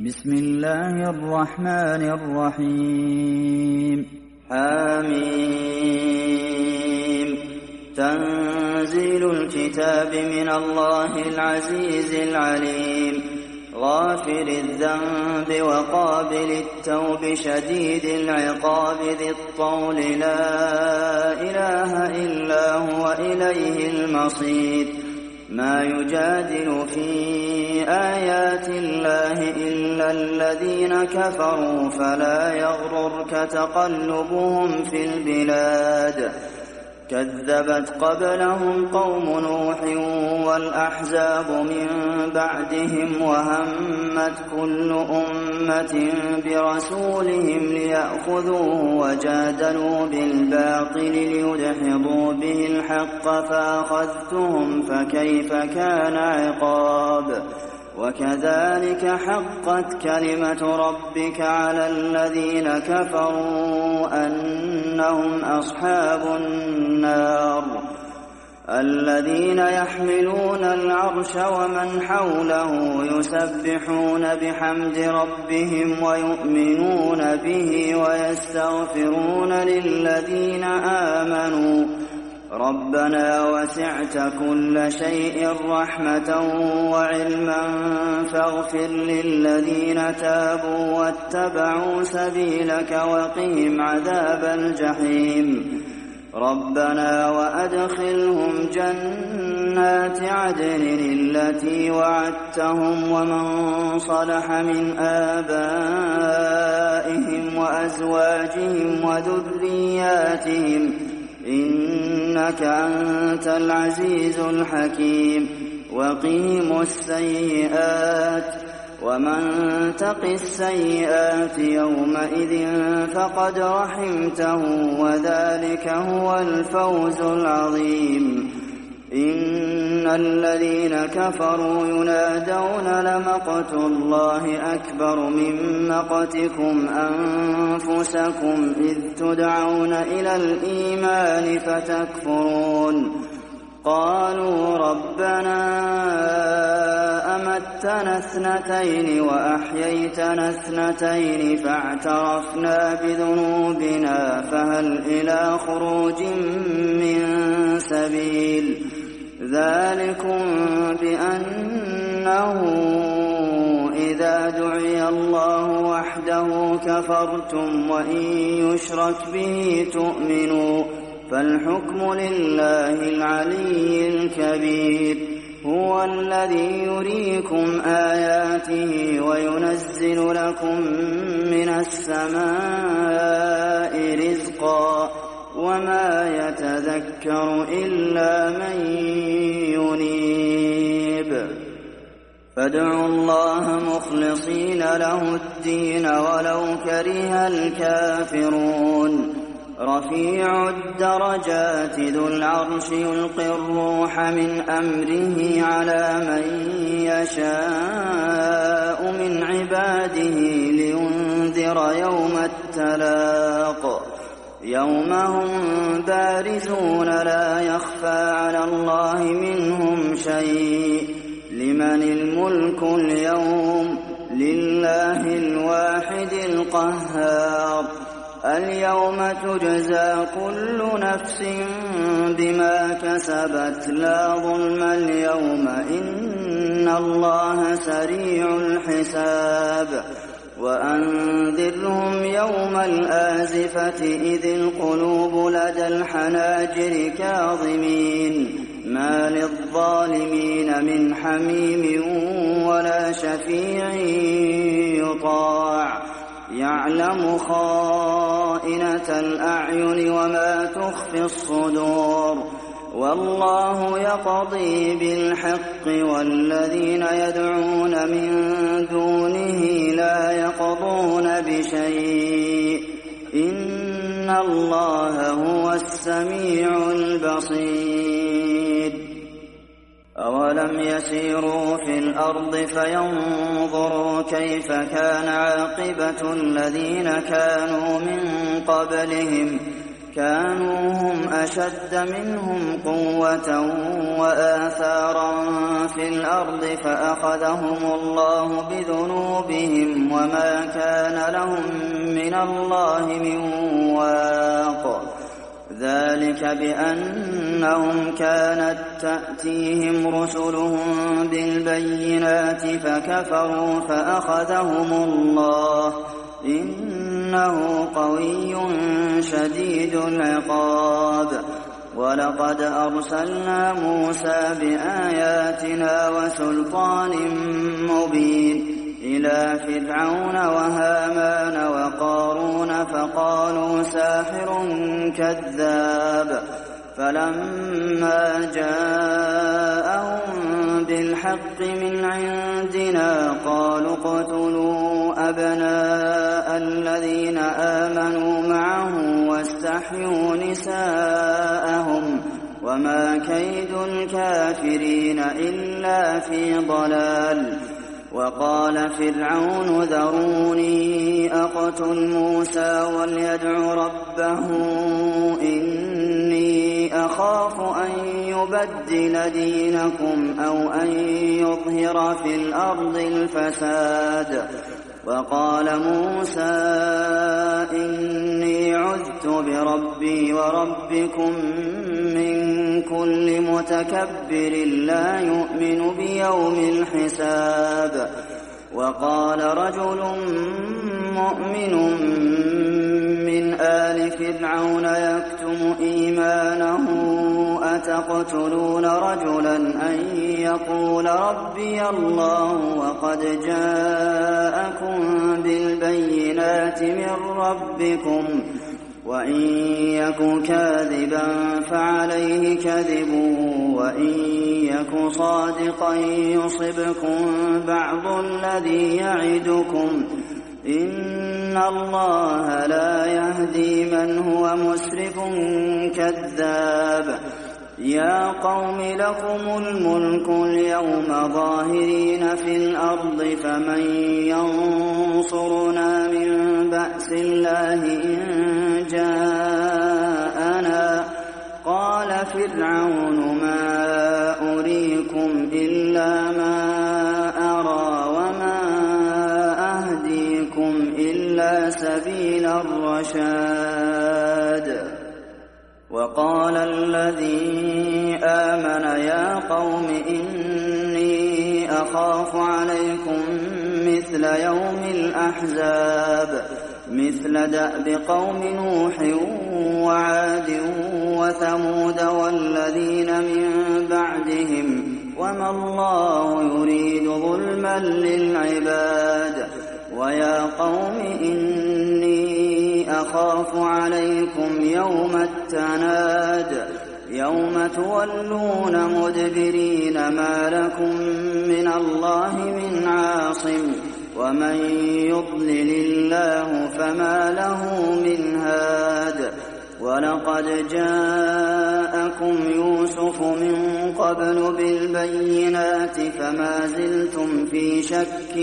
بسم الله الرحمن الرحيم حميم تنزيل الكتاب من الله العزيز العليم غافر الذنب وقابل التوب شديد العقاب ذي الطول لا إله إلا هو إليه المصير ما يجادل في آيات الله إلا الذين كفروا فلا يغررك تقلبهم في البلاد كذبت قبلهم قوم نوح والأحزاب من بعدهم وهمت كل أمة برسولهم ليأخذوه وجادلوا بالباطل ليدحضوا به الحق فأخذتهم فكيف كان عقاب وكذلك حقت كلمة ربك على الذين كفروا أنهم أصحاب النار الذين يحملون العرش ومن حوله يسبحون بحمد ربهم ويؤمنون به ويستغفرون للذين آمنوا ربنا وسعت كل شيء رحمة وعلما فاغفر للذين تابوا واتبعوا سبيلك وقهم عذاب الجحيم ربنا وأدخلهم جنات عدن التي وعدتهم ومن صلح من آبائهم وأزواجهم وذرياتهم إنك أنت العزيز الحكيم وقهم السيئات ومن تق السيئات يومئذ فقد رحمته وذلك هو الفوز العظيم إن الذين كفروا ينادون لمقت الله أكبر من مقتكم أنفسكم إذ تدعون إلى الإيمان فتكفرون قالوا ربنا أمتنا اثنتين وأحييتنا اثنتين فاعترفنا بذنوبنا فهل إلى خروج من سبيل ذلكم بأنه إذا دعي الله وحده كفرتم وإن يشرك به تؤمنوا فالحكم لله العلي الكبير هو الذي يريكم آياته وينزل لكم من السماء رزقا وما يتذكر إلا من ينيب فادعوا الله مخلصين له الدين ولو كره الكافرون رفيع الدرجات ذو العرش يلقي الروح من أمره على من يشاء من عباده لينذر يوم التلاق يوم هم بارزون لا يخفى على الله منهم شيء لمن الملك اليوم لله الواحد القهار اليوم تجزى كل نفس بما كسبت لا ظلم اليوم إن الله سريع الحساب وأنذرهم يوم الآزفة إذ القلوب لدى الحناجر كاظمين ما للظالمين من حميم ولا شفيع يطاع يعلم خائنة الأعين وما تخفي الصدور والله يقضي بالحق والذين يدعون من دونه لا يقضون بشيء إن الله هو السميع البصير أولم يسيروا في الأرض فينظروا كيف كان عاقبة الذين كانوا من قبلهم كانوا هم أشد منهم قوة وآثارا في الأرض فأخذهم الله بذنوبهم وما كان لهم من الله من واق ذلك بأنهم كانت تأتيهم رسلهم بالبينات فكفروا فأخذهم الله إنه قوي شديد العقاب ولقد أرسلنا موسى بآياتنا وسلطان مبين إلى فرعون وهامان وقارون فقالوا ساحر كذاب فلما جاءهم بالحق من عندنا قالوا اقتلوا أبناء الذين آمنوا معه واستحيوا نساءهم وما كيد الكافرين إلا في ضلال وقال فرعون ذروني أقتل موسى وليدع ربه إني أخاف أن يبدل دينكم أو أن يظهر في الأرض الفساد وقال موسى إني عذت بربي وربكم من كل متكبر لا يؤمن بيوم الحساب وقال رجل مؤمن من آل فرعون يكتم إيمانه أتقتلون رجلا أن يقول ربي الله وقد جاءكم بالبينات من ربكم وإن يك كاذبا فعليه كذبه وإن يك صادقا يصبكم بعض الذي يعدكم إن الله لا يهدي من هو مسرف كذاب يا قوم لكم الملك اليوم ظاهرين في الأرض فمن ينصرنا من بأس الله إن جاءنا قال فرعون ما أريكم إلا ما أرى وما أهديكم إلا سبيل الرشاد وقال الذي آمن يا قوم إني أخاف عليكم مثل يوم الأحزاب مثل دأب قوم نوح وعاد وثمود والذين من بعدهم وما الله يريد ظلما للعباد ويا قوم إني أخاف عليكم يوم التناد يوم تولون مدبرين ما لكم من الله من عاصم ومن يضلل الله فما له من هاد ولقد جاءكم يوسف من قبل بالبينات فما زلتم في شك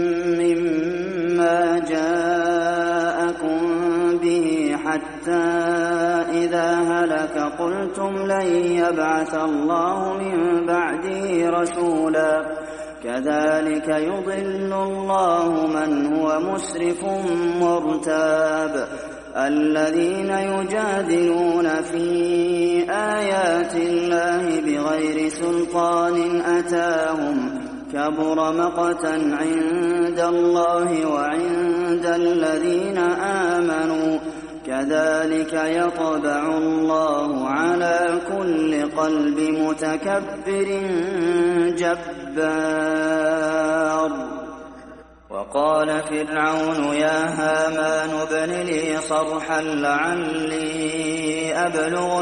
مما جاءكم به حتى إذا هلك قلتم لن يبعث الله من بعده رسولا كذلك يضل الله من هو مسرف مرتاب الذين يجادلون في آيات الله بغير سلطان أتاهم كبر مقتا عند الله وعند الذين آمنوا كذلك يطبع الله على كل قلب متكبر جبار وقال فرعون يا هامان ابن لي صرحا لعلي أبلغ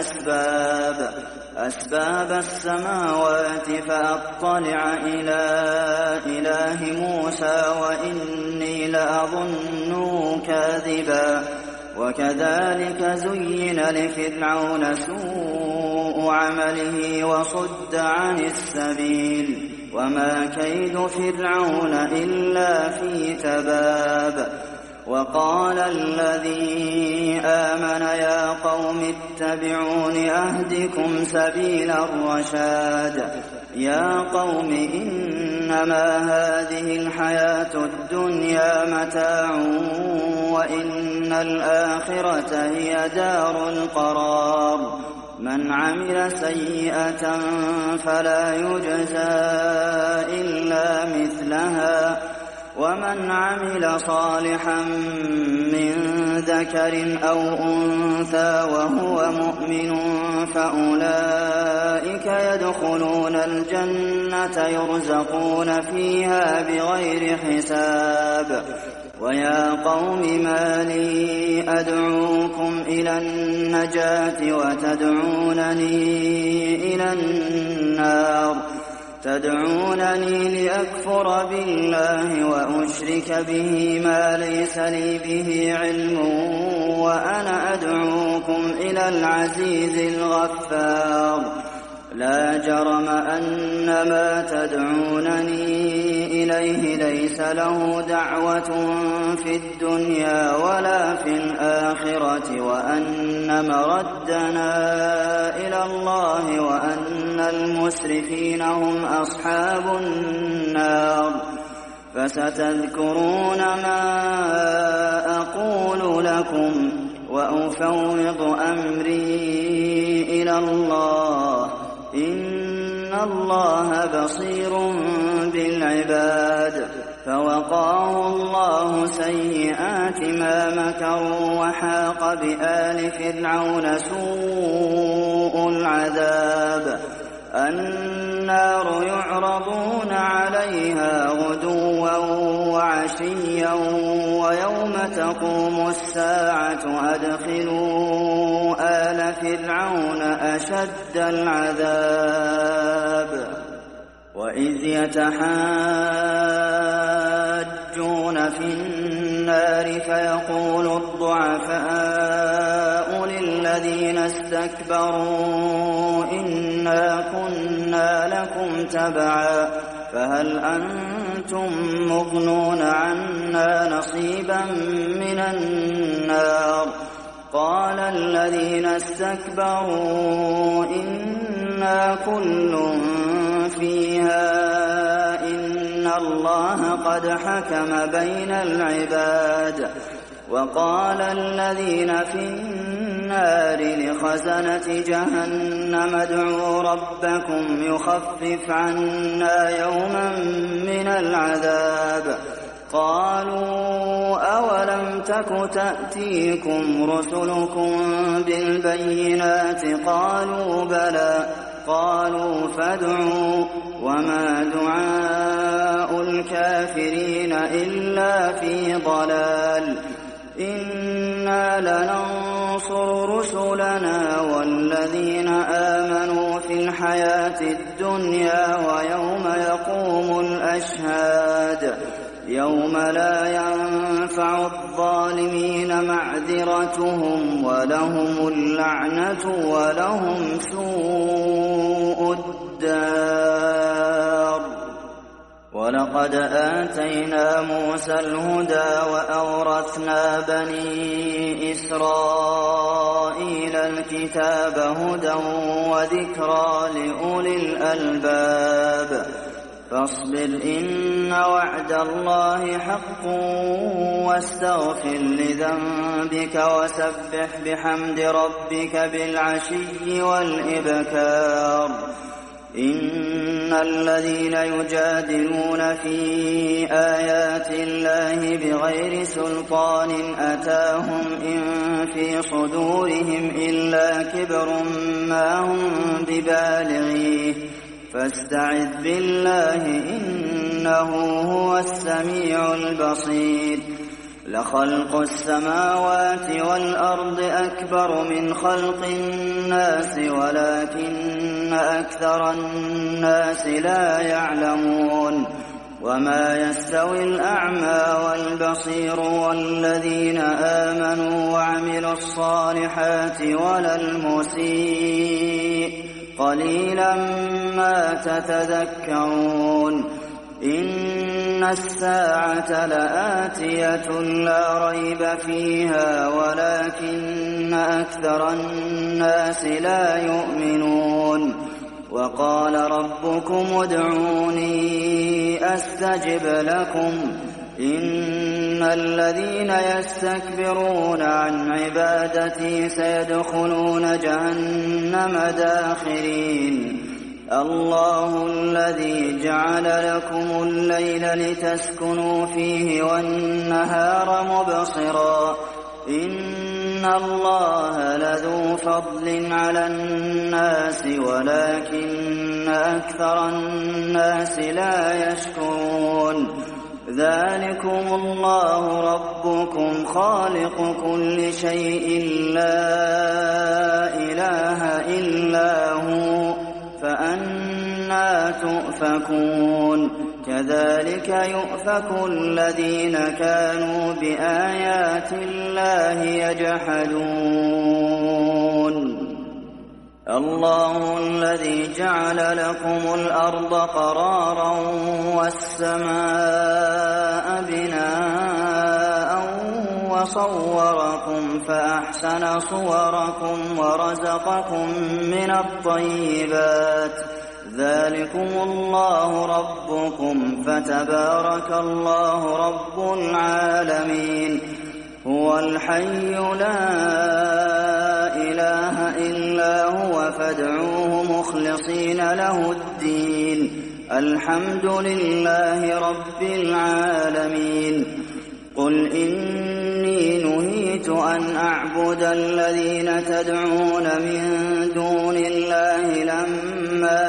أسباب السماوات فأطلع إلى إله موسى وإني لأظنه كاذبا وكذلك زين لفرعون سوء عمله وصد عن السبيل وما كيد فرعون إلا في تباب وقال الذي آمن يا قوم اتبعون أهدكم سبيل الرشاد يا قوم إنما هذه الحياة الدنيا متاع وإن الآخرة هي دار القرار من عمل سيئة فلا يجزى إلا مثلها ومن عمل صالحا من ذكر أو أنثى وهو مؤمن فأولئك يدخلون الجنة يرزقون فيها بغير حساب ويا قوم ما لي أدعوكم إلى النجاة وتدعونني إلى النار تدعونني لأكفر بالله وأشرك به ما ليس لي به علم وأنا أدعوكم إلى العزيز الغفار لا جرم أن ما تدعونني إليه ليس له دعوة في الدنيا ولا في الآخرة وأن مردنا إلى الله وأن المسرفين هم أصحاب النار فستذكرون ما أقول لكم وأفوض أمري إلى الله إن الله بصير بالعباد فوقاه الله سيئات ما مكروا وحاق بآل فرعون سوء العذاب النار يعرضون عليها غدوا وعشيا ويوم تقوم الساعة أدخلوا آل فرعون أشد العذاب وإذ يتحاجون في النار فيقول الضعفاء للذين استكبروا إنا كنا لكم تبعا فهل أنتم مغنون عنا نصيبا من النار قال الذين استكبروا إنا كل فيها إن الله قد حكم بين العباد وقال الذين في النار لخزنة جهنم ادعوا ربكم يخفف عنا يوما من العذاب قالوا أولم تك تأتيكم رسلكم بالبينات قالوا بلى قالوا فادعوا وما دعاء الكافرين إلا في ضلال إنا لننصر رسلنا والذين آمنوا في الحياة الدنيا ويوم يقوم الأشهاد يوم لا ينفع الظالمين معذرتهم ولهم اللعنة ولهم سوء الدار ولقد آتينا موسى الهدى وأورثنا بني إسرائيل الكتاب هدى وذكرى لأولي الألباب فاصبر إن وعد الله حق واستغفر لذنبك وسبح بحمد ربك بالعشي والإبكار إن الذين يجادلون في آيات الله بغير سلطان أتاهم إن في صدورهم إلا كبر ما هم ببالغيه فاستعذ بالله إنه هو السميع البصير لخلق السماوات والأرض أكبر من خلق الناس ولكن أكثر الناس لا يعلمون وما يستوي الأعمى والبصير والذين آمنوا وعملوا الصالحات ولا المسيء قليلا ما تتذكرون إن الساعة لآتية لا ريب فيها ولكن أكثر الناس لا يؤمنون وقال ربكم ادعوني أستجب لكم إن الذين يستكبرون عن عبادتي سيدخلون جهنم داخرين الله الذي جعل لكم الليل لتسكنوا فيه والنهار مبصرا إن الله لذو فضل على الناس ولكن أكثر الناس لا يشكرون ذلكم الله ربكم خالق كل شيء لا إله إلا هو فأنى تؤفكون كذلك يؤفك الذين كانوا بآيات الله يجحدون الله الذي جعل لكم الأرض قرارا والسماء بناء وصوركم فأحسن صوركم ورزقكم من الطيبات ذلكم الله ربكم فتبارك الله رب العالمين هو الحي لا إله إلا هو فادعوه مخلصين له الدين الحمد لله رب العالمين قل إني نهيت أن أعبد الذين تدعون من دون الله لما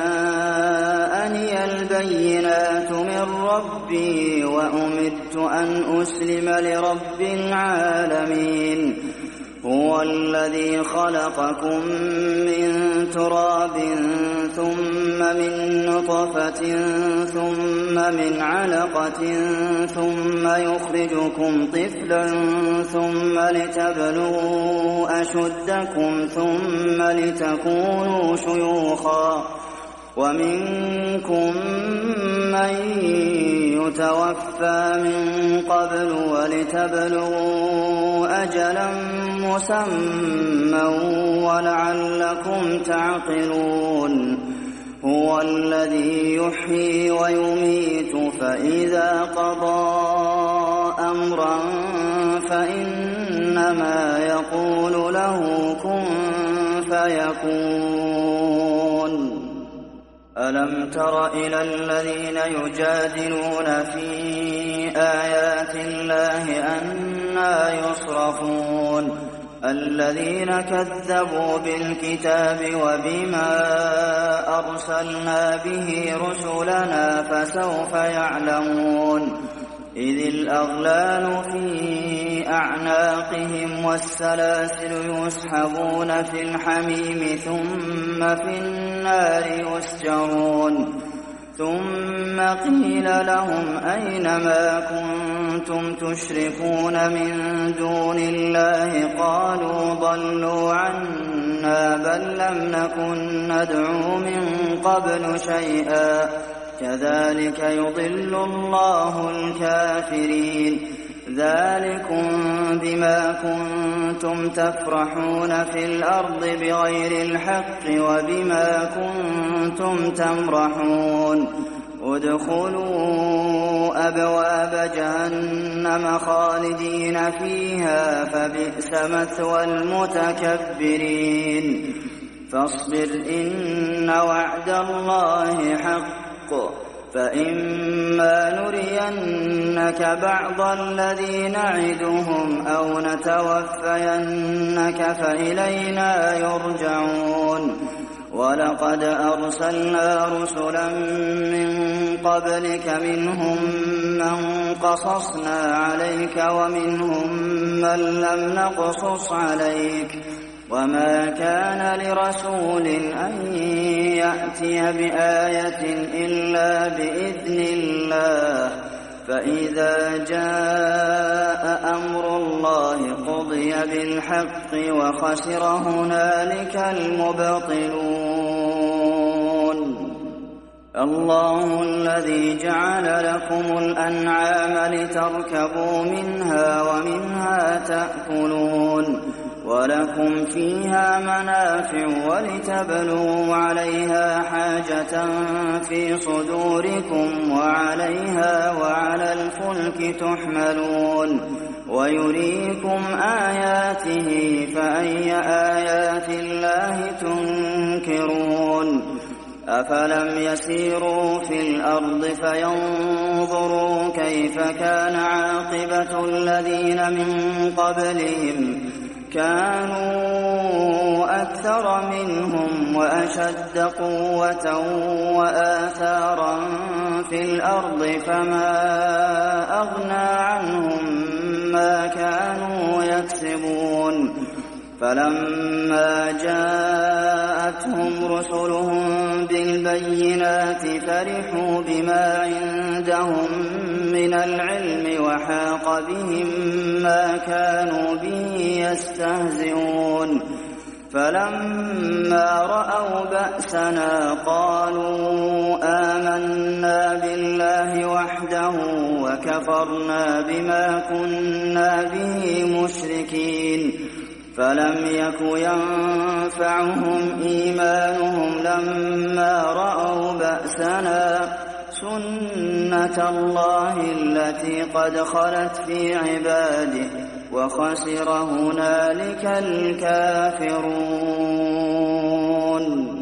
جاءني البينات من ربي وأمرت أن أسلم لرب العالمين هو الذي خلقكم من تراب ثم من نطفة ثم من علقة ثم يخرجكم طفلا ثم لتبلغوا أشدكم ثم لتكونوا شيوخا ومنكم من يتوفى من قبل ولتبلغوا أجلا مسمى ولعلكم تعقلون هو الذي يحيي ويميت فإذا قضى أمرا فإنما يقول له كن فيكون ألم تر إلى الذين يجادلون في آيات الله أنى يصرفون الذين كذبوا بالكتاب وبما أرسلنا به رسلنا فسوف يعلمون إذ الأغلال في أعناقهم والسلاسل يسحبون في الحميم ثم في النار يسجرون ثم قيل لهم أين ما كنتم تشركون من دون الله قالوا ضلوا عنا بل لم نكن ندعو من قبل شيئا كذلك يضل الله الكافرين ذلكم بما كنتم تفرحون في الأرض بغير الحق وبما كنتم تمرحون ادخلوا أبواب جهنم خالدين فيها فبئس مثوى المتكبرين فاصبر إن وعد الله حق فإما نرينك بعض الذي نعدهم أو نتوفينك فإلينا يرجعون ولقد أرسلنا رسلا من قبلك منهم من قصصنا عليك ومنهم من لم نقصص عليك وما كان لرسول أن يأتي بآية إلا بإذن الله فإذا جاء أمر الله قضي بالحق وخسر هنالك المبطلون الله الذي جعل لكم الأنعام لتركبوا منها ومنها تأكلون وَلَكُمْ فِيهَا مَنَافِعُ وَلِتَبْلُغُوا عَلَيْهَا حَاجَةً فِي صُدُورِكُمْ وَعَلَيْهَا وَعَلَى الْفُلْكِ تُحْمَلُونَ وَيُرِيكُمْ آيَاتِهِ فَأَيَّ آيَاتِ اللَّهِ تُنكِرُونَ أَفَلَمْ يَسِيرُوا فِي الْأَرْضِ فَيَنظُرُوا كَيْفَ كَانَ عَاقِبَةُ الَّذِينَ مِن قَبْلِهِمْ كَانُوا أَكْثَرَ مِنْهُمْ وَأَشَدَّ قُوَّةً وَآثَارًا فِي الْأَرْضِ فَمَا أَغْنَىٰ عَنْهُم مَّا كَانُوا يَكْسِبُونَ فَلَمَّا جَاءَتْهُمْ رُسُلُهُم بِالْبَيِّنَاتِ فَرِحُوا بِمَا عِندَهُم مِّنَ الْعِلْمِ وَحَاقَ بِهِم مَّا كَانُوا بِهِ يَسْتَهْزِئُونَ فَلَمَّا رَأَوْا بَأْسَنَا قَالُوا آمَنَّا بِاللَّهِ وَحْدَهُ وَكَفَرْنَا بِمَا كُنَّا بِهِ مُشْرِكِينَ فَلَمْ يَكُ يَنفَعُهُمْ إِيمَانُهُمْ لَمَّا رَأَوْا بَأْسَنَا ۖ سُنَّتَ اللَّهِ الَّتِي قَدْ خَلَتْ فِي عِبَادِهِ ۖ وَخَسِرَ هُنَالِكَ الْكَافِرُونَ